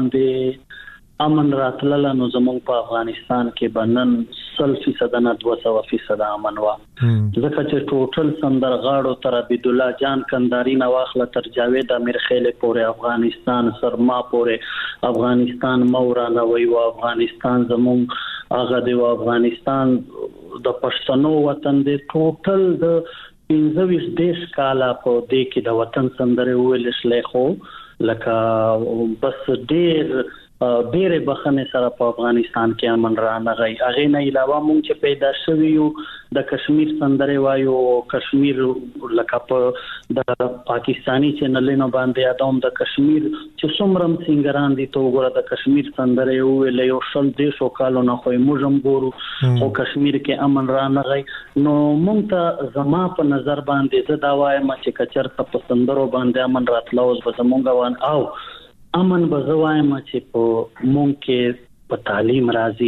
باندې امن راتلل نو زموږ په افغانستان کې بنن سل فیصد نه دوه سوه فیصد امن وا. ځکه چې ټوټل سندرغاړو تر عبد الله جان کنداری نه واخله تر جاوید امیر خیل پورې افغانستان سرما پورې افغانستان مورانا وی او افغانستان زموږ هغه دی او افغانستان د پښتنو وطن دی. ټوټل د پنځه ویشت دیش کاله په دې کې د وطن سندره ویل شلې خو لکه بس ډېر ډېر بخنه سره په افغانستان کې امن را نغی. هغه نه علاوه مونږ چې پیدا شوی یو د کشمیر سندره وایو کشمیر لکه په د پاکستانی چینلونو باندې ادم د کشمیر چې څومره سنگران دي ته وګوره د کشمیر سندره ویل یو شل دیشو کالو نه خو موږ ګورو او کشمیر کې امن را نغی. نو مونږ ته زما په نظر باندې زه دا وایم چې کچرته په سندرو باندې امن راتلو اوس به زمونږ وان او امن بزوایم چې په مونږ کې په تعلیم راځي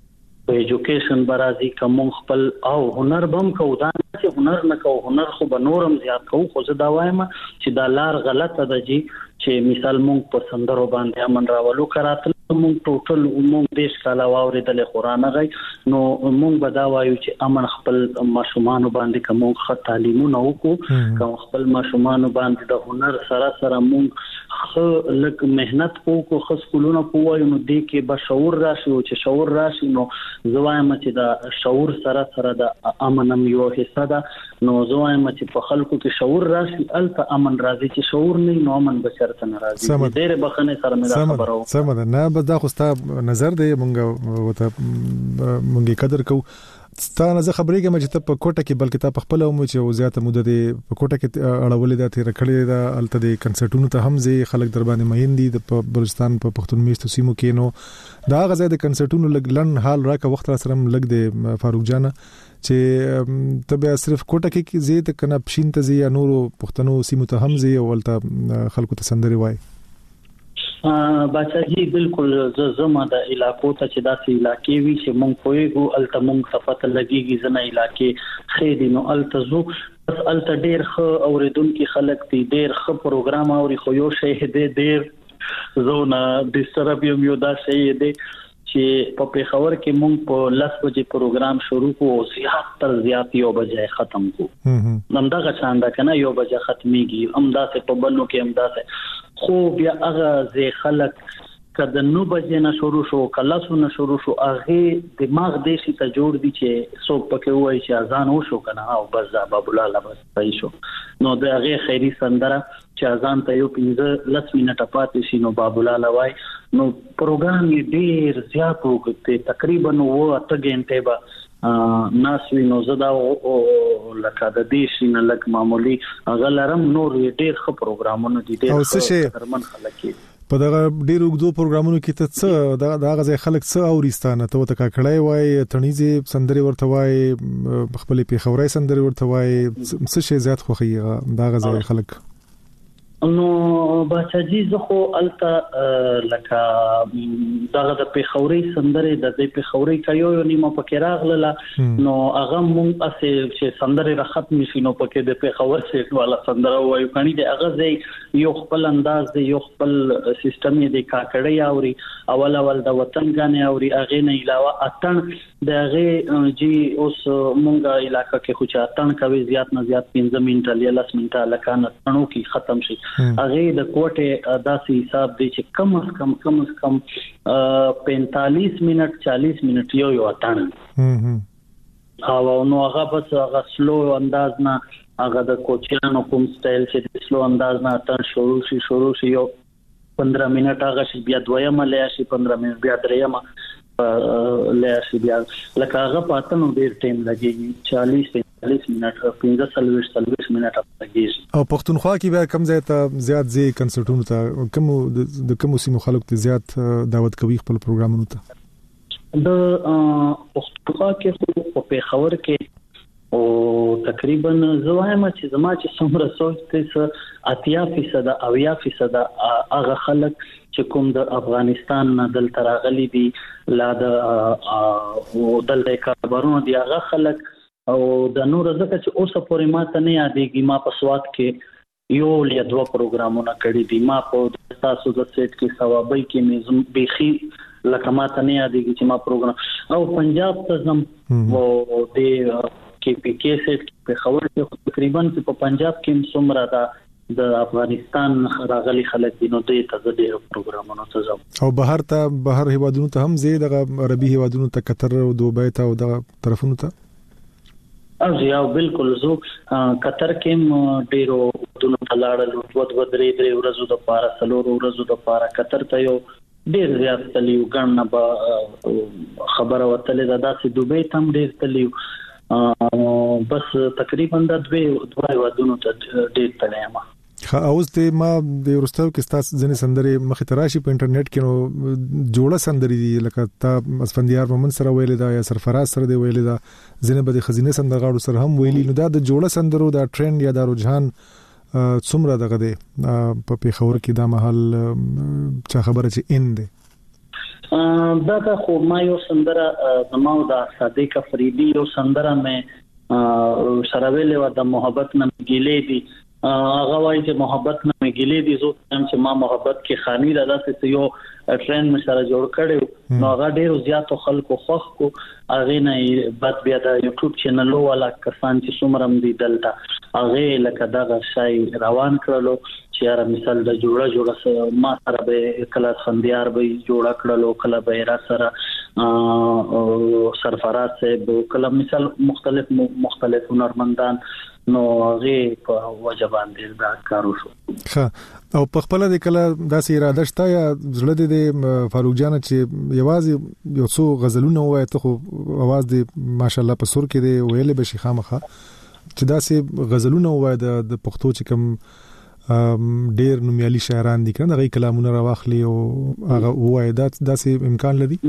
په ایجوکیشن برازي کوم خپل او هنر بم کو دا چې هنر نه کو هنر خو به نورم زیات کو خو زه دا وایم چې دا لار غلطه ده چې مثال مونږ په سندرو باندې امن راولو کراتل مونږ ټوټل مونږ دیش کاله واوریدل قرآن غي نو مونږ به دا وایو چې امن خپل ماشومان باندې کوم خ تعلیمونه وکړو کوم خپل ماشومان باندې د هنر سره سره مونږ خ لک مهنت وکړو خو سکولونه پوایو نو دې کې به شعور راشي او چې شعور راشي نو زوایم چې دا شعور سره سره د امن یو حصہ ده. نو زوایم چې په خلکو کې شعور راشي الته امن راځي چې شعور نه نو امن بشرته ناراضي. ډېر بخنه سره مې دا خبره وکړه.
سم ده نه بس دا خو ستا نظر دی مونږ وته مونږ قدر کو ستا نه زه خبرې کوم چې ته په کوټه کې بلکې ته په خپل عمر چې زیاته موده دی په کوټه کې اړولې ده تیر کړې ده الته د کنسرټونو ته هم زی خلک در باندې مهین دي د بلوچستان په پښتون میشتو سیمو کې نو دا غزا د کنسرټونو لګلن حال راکه وخت را سره لګ دی فاروق جان چې ته بیا صرف کوټه کې زی ته کنه پښین ته زی یا نورو پښتنو سیمو ته هم زی ولته خلکو ته سندري وای.
بچاجي بالکل ز زما د علاقو ته چې داسې علاقې وي چې مونږ کویګو الته مونږ صفته لګيږي زنه علاقې خېدي نو الته زو بس الته ډېر خ اوریدونکو خلک دي ډېر خ پروګرام اوري خو یو شی دې ډېر زونه د سره بیا یو دا شی دې چې په پیښور کې مونږ په لس بجې پروګرام شروع کوو زیات تر زیات یو بجې ختم کوو نن دا غچاندا کنه یو بجې ختميږي امدا سے په بنو کې امدا سے خو بیا هغه زی خلک کله نو بجې نه شروع شو کله سو نه شروع شو هغه دماغ دې شي ته جوړ دي چې څوک پکې وایي چې اذان وشو کنه او بس باب الله بس صحیح شو نو د هغه خیری سندره چې اذان ته یو پنځه لس منټه پاتې شي نو باب الله وای نو پروګرام یې ډیر زیات وکړ تقریبا و اته غنټه به ناس وینو زدا او لکه د دې شي نه لک معمولی غلرم نور ډیر ښه پروګرامونه دي ډیر ښه ترمن خلک
په دغه ډیرو دو پروګرامونو کې ته څه د دغه ځای خلک څه اورستانه ته وته کړای وای تنيزي سندري ورته وای خپل پیښوري سندري ورته وای څه شي زیات خوخي دغه ځای خلک
نو بچاجي زه خو الته لکه دغه د پیښوري سندري د دې پیښوري کایو نیمه پکې راغله نو هغه مونږ اسه چې سندري را ختم شي نو پکې د پیښور سیټ والا سندره وایو کني د هغه ځای یو خپل انداز دی یو خپل سیستم دی کاکړی اوري اول اول د وطن غانې اوري هغه نه علاوه اتن د هغه جی اوس مونږه علاقې کې خو چې اتن کوي زیات نه زیات پنځه منټه یا لس منټه لکانه تنو کې ختم شي هغه د کوټه داسې حساب دی چې کم از کم کم از کم پینتالیس منټ چالیس منټ یو یو اتن او نو هغه بس هغه سلو انداز نه هغه د کوچیانو کوم سټایل چې سلو انداز نه اتن شروع شي شروع شي یو پندرہ منټ هغه شي بیا دویمه لیا شي پندرہ منټ بیا دریمه لیا شي بیا لکه هغه پاتنو ډیر ټیم لګي چالیس پینتالیس منټ پنځه سلويش سلويش منټ لګي
او پښتونخوا کې بیا کم ځای ته زیات زی کنسرټونو ته کوم د کوم سیمو خلک ته زیات دعوت کوي خپل پروګرامونو ته
د پښتونخوا کې په پیښور کې او تقریبا زوایم چې زما چې څومره سوچ ته اتیا فیصد او یا فیصد هغه خلک چې کوم د افغانستان نه دل تراغلي دي لا د او دل د کاربارونو دی هغه خلک او د نور ځکه چې اوسه پورې ماته نه یادېږي ما په سواد کې یو یا دوه پروګرامونه کړی دي ما په تاسو د سیټ کې ثوابي کې مزم بيخي لکه ماته نه یادېږي چې ما پروګرام او پنجاب ته زم او د کې پی کې سیټ په خبر کې تقریبا په پنجاب کې څومره دا د افغانستان راغلي خلک دي نو د تزدیر پروګرامونو ته ځم
او بهر ته بهر هیوادونو ته هم زی د عربي هیوادونو ته قطر او دوبۍ ته او د طرفونو ته
او یا بالکل زه قطر کې ډیرو دونو تلاړل او د درې درې ورځو د پاره سلور ورځو د پاره قطر ته یو ډیر زیات تلیو ګڼنه به خبره وتلې ده داسې دوبۍ تم ډیر تلیو بس تقریبا د دوی دوه ودونو ته ډیر تلیم
خا اوس ته ما د ورستو کې تاسو ځنې سندري مخ تراشي په انټرنیټ کې نو جوړه سندري دي لکه تا اسفندیار مومن سره ویل دا یا سرفراز سره دی ویل دا ځنې به د خزینه سندرغاړو سره هم ویلي نو دا د جوړه سندرو دا ټرند یا دا رجحان څومره دغه دی په پیښور کې دا محل چا خبره چې ان دی
دا دا خو ما یو سندره د ماو دا صادق فریدی یو سندره مې سره ویلې و د محبت نه ګیلې دي هغه وایي چې محبت نه ګیلې دي زه هم چې ما محبت کې خاني را داسې یو ټرند مشره جوړ کړو نو هغه ډیر زیات خلکو خوښ کو هغه نه بعد بیا د یوټیوب چینل والا کسان چې څومره دي دلته هغه لکه دغه شای روان کړلو چې یاره مثال د جوړه جوړه ما سره به کله خنديار به جوړه کړلو کله به را سره سرفراز صاحب کله مثال مختلف مختلف هنرمندان نو هغه په وجبان دي دا کارو شو
ښه او په خپل د کله داسې اراده شته یا زړه د فاروق جان چې یوازې یو څو غزلونه وایي ته خو आवाज دی ماشاءالله په سر کې دی ویلې به شي خامخه چې داسې غزلونه وایي د پښتو چې کوم ډیر نومیالي شاعران دي کنه غي کلامونه راوخلي او هغه وایي دا داسې امکان لري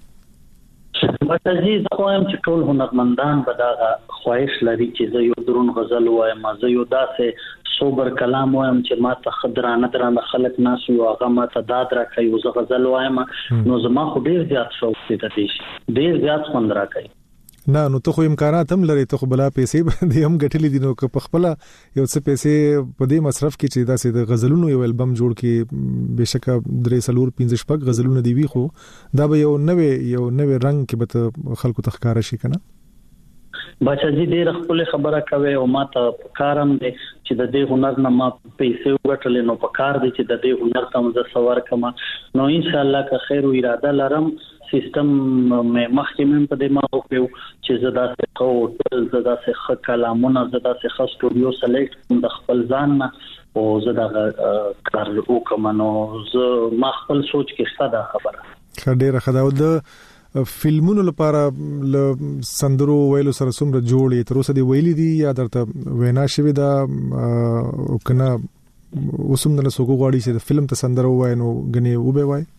متجي زه وایم چې ټول هنرمندان به دا خواهش لري چې زه یو درون غزل وایم زه یو داسې صبر کلام وایم چې ما ته خدرانه درانه خلک ناس یو هغه ما ته داد راکوي زه غزل وایم نو زما خو ډیر زیات شوق دي د دې ډیر زیات خوند راکوي
نه نو ته خو امکانات هم لري ته خو بلا پیسې باندې هم ګټلې دي نو که په خپل یو څه پیسې په دې مصرف کې چې داسې د غزلونو یو البم جوړ کې بهشکه درې سلور پنځه شپږ غزلونه دی وی خو دا به یو نوې یو نوې رنگ کې به خلکو تخکاره شي کنه
بچا جی ډېر خپل خبره کوي او ماته کارم دي چې د دې هنر نه ما پیسې وټلې نو په کار دي چې د دې هنر تم ز سوار کما نو ان شاء الله که خیر او اراده لرم سیستم مې مخکې په دې ما وکړو چې زدا څه هوټل زدا څه کلامونه زدا څه سټوډیو سلیکټ د خپل ځان نه او زدا کار وکم نو زه ما خپل سوچ کې ستاده خبره
ډېر خداو د فلمونو لپاره ل سندرو ویلو سره سمره جوړې تر اوسه دی ویلي دي یا درته وینا شوی دا کنه اوسم نه سوګو غواړي چې فلم ته سندرو وای نو غني وبه وای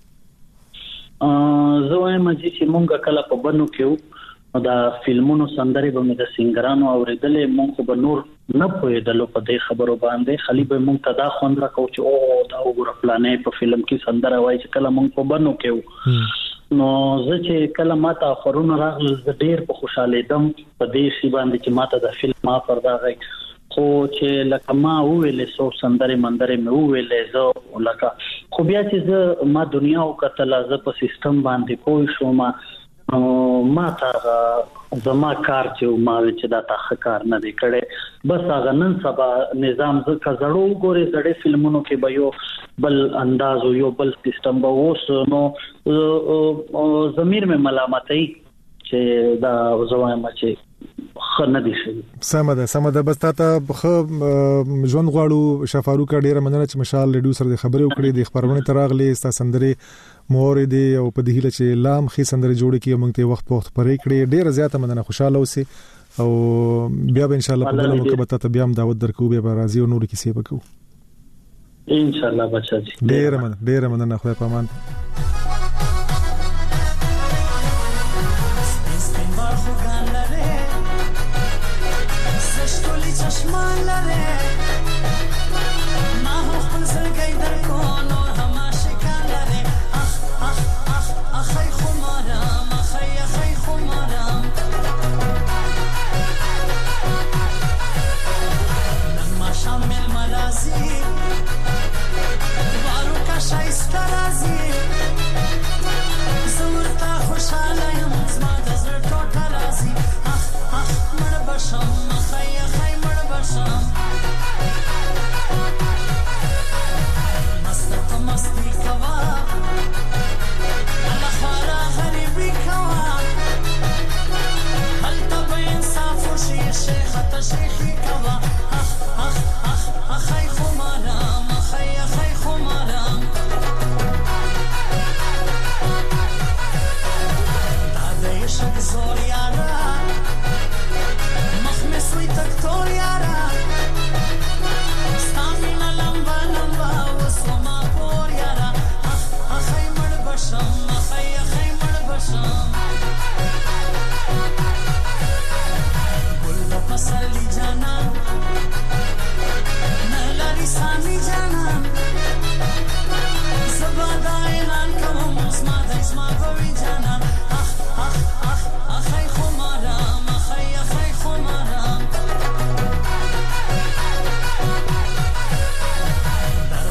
زه وایم چې مونږ کله په بنو کې دا فلمونو سندري به د سنگرانو اوریدلې مونږ به نور نه پوهېدلو په دې خبرو باندې خلی به مونږ ته دا خوند راکو چې او دا وګوره پلانې په فلم کې سندره وای چې کله مونږ په بنو کې نو زه چې کله ماته خورونه راغله زه ډېر په خوشاله دم په دې شی باندې چې ماته د فلم ما پر دا غي خو چې لکه ما ویلې سو سندره مندره مې ویلې زه لکه خو بیا چې زه ما دنیا او کتل زه په سیستم باندې پوه شوم ما تا زما کار چې ما چې دا تا کار نه دی کړي بس هغه نن سبا نظام زه کزړو ګوري زړې فلمونو کې به یو بل انداز او یو بل سیستم به وس نو ضمیر مې ملامتای چې دا زوایم چې خنه دي شي
سمده سمده بس تا ته خو ژوند غواړو شفاروق ډیره مننه چې مشال ریډیو سره د خبرې وکړې د خبرونه تراغلي ستا سندري مورید او په دې هله چې لام خي سندري جوړ کړي موږ ته وخت په وخت پرې کړې ډیره زیاته مننه خوشاله اوسې او بیا به ان شاء الله په بل موقع ته بیا هم دعوت درکو بیا راځي او نور کیسې وکړو
ان شاء الله بچا جی
ډیره مننه ډیره مننه خدای پامان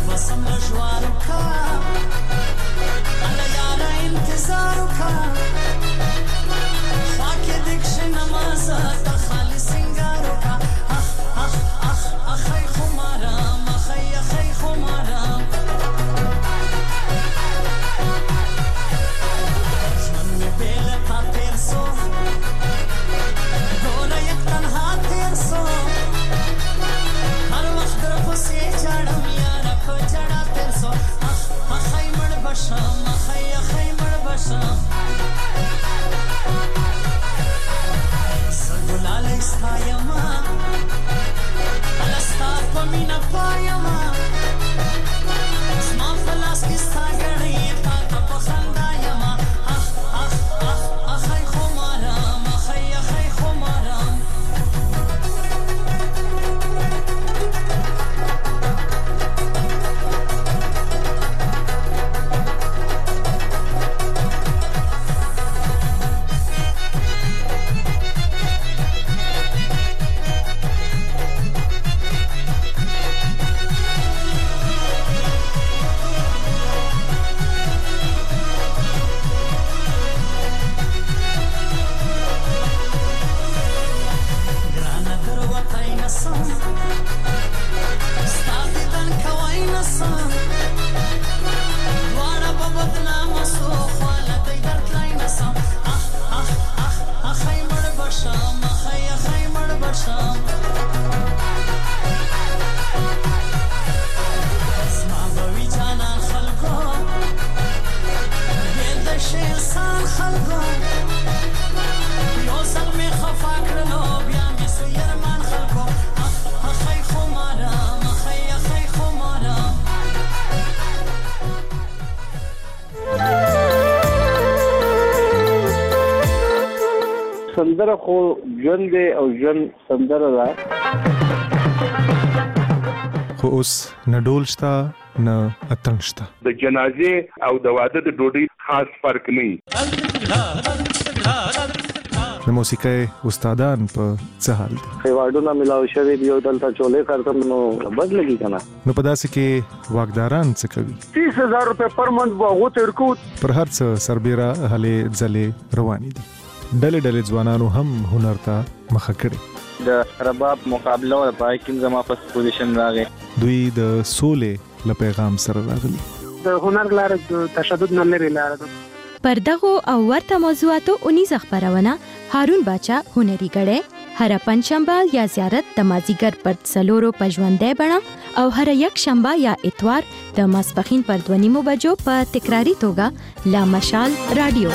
Alla yara intizar ka سندره خو ژوند دی او ژوند سندره ده.
خو اوس نه ډول شته نه اتڼ شته.
د جنازې او د واده د ډوډۍ خاص فرق نه.
د موسیقۍ استادان په څه حال دي؟
خیواډونه ملاو شوی دی او دلته چولې کارته نو بد لګي کنه.
نو په داسې کې واګداران څه کوي؟
تیس هزار روپے پر منت واغو تر کو
پر هر څه سربېره هلې ځلې روانې دي. ډلې ډلې ځوانانو هم هنر ته مخه کړې.
د رباب مقابله او پای کې زما په پوزیشن راغی.
دوی د سولې له پیغام سره راغلي.
د هنر لار د تشدد نه لري لار ده.
پر دغه او ورته موضوعاتو اونیز خبرونه هارون باچا هنري غړې هر پنځشنبه یا زیارت د مازیګر پر څلورو پژوندې بڼه او هر یک شنبه یا اتوار د ماسپخین پر دوه نیمو بجو په تکراری توګه لا مشال رادیو.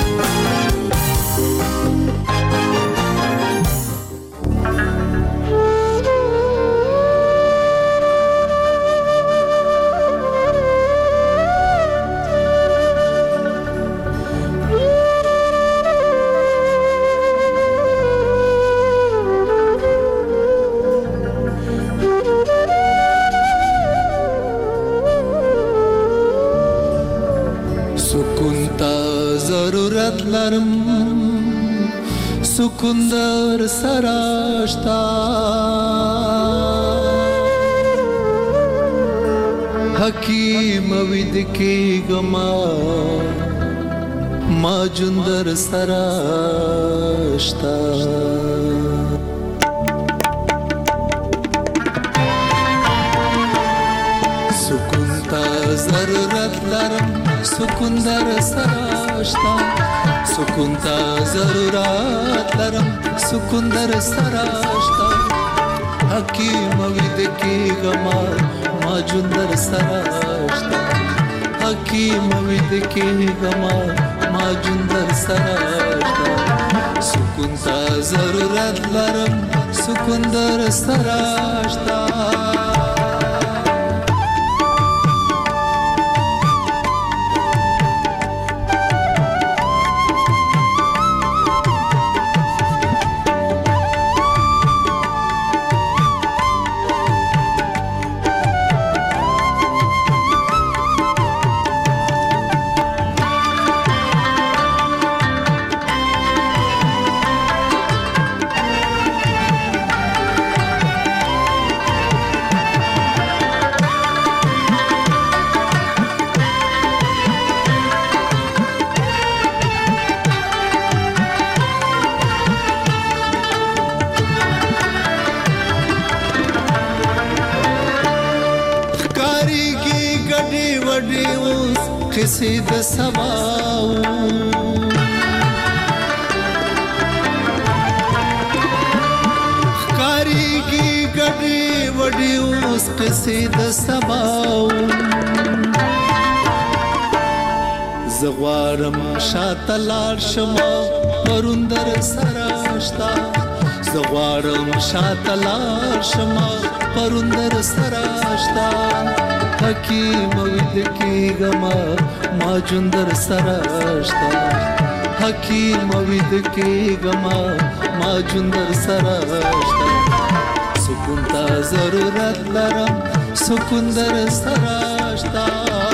سکندر سراشتا حکیم وید کی گما ماجندر سراشتا سکندر ضرورت لرم سکندر سراشتا سکونتا ضرورت لرم سکندر سراشتا حکیم وید کی گما ماجندر سراشتا حکیم وید کی گما ماجندر سراشتا سکونتا ضرورت لرم سکندر سراشتا کسی د سباو خکاری کی گڑی وڈی اوس کسی د سباو زغوارم شاتلار شما پروندر سراشتا زغوارم شاتلار شما پروندر سراشتا حکیم وید کی گما ماجندر سراشتا حکیم وید کی گما ماجندر سراشتا سکونتا ضرورت لرم سکندر سراشتا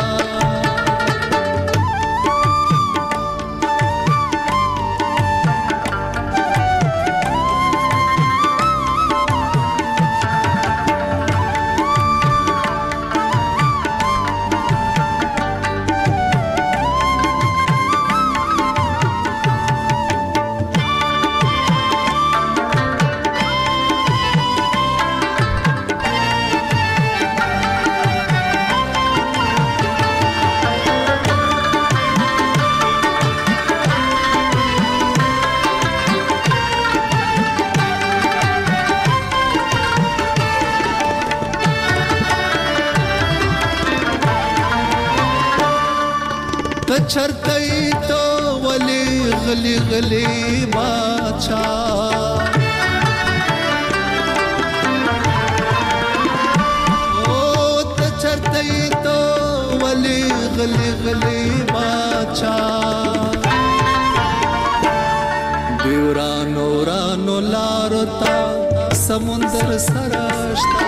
چرتئی تو ولی غلی غلی بادشاہ او ته چرتئی تو ولی غلی غلی بادشاہ دیورانو رانو لارو تا سمندر سراشتا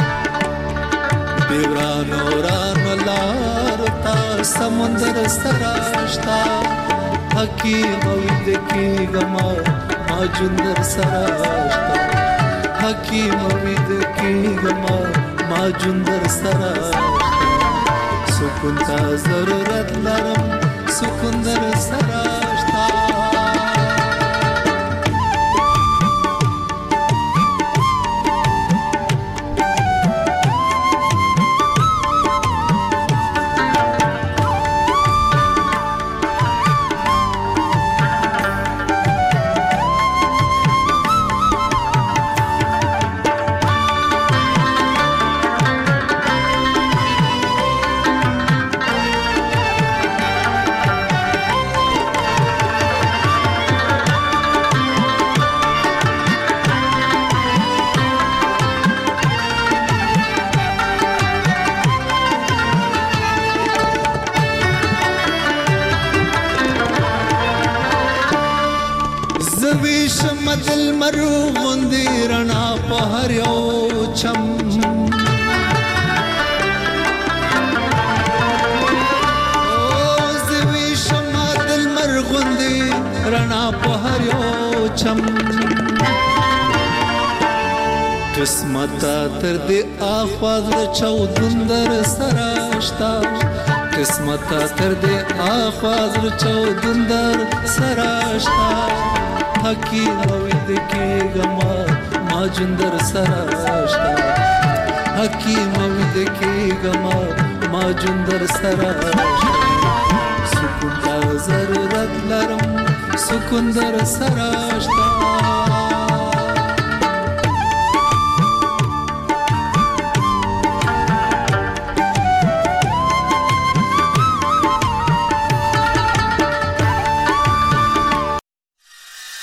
دیورانو رانو لارو تا سمندر سراشتا حکیم وید کی گما ماجندر سراشتا حکیم وید کی گما ماجندر سراشتا سکون تا ضرورت لرم سکندر سراشتا دل مرو غوندي رڼا په هر یو چم او زوی شمع دل مر غوندي رڼا په هر یو چم قسمت تر دې آفاز چودندر سراشتا قسمت تر دې آفاز چودندر سراشتا حکیم وید کی گما ماجندر سراشتا حکیم وید کی گما ماجندر سراشتا سکون تا ضرورت لرم سکندر سراشتا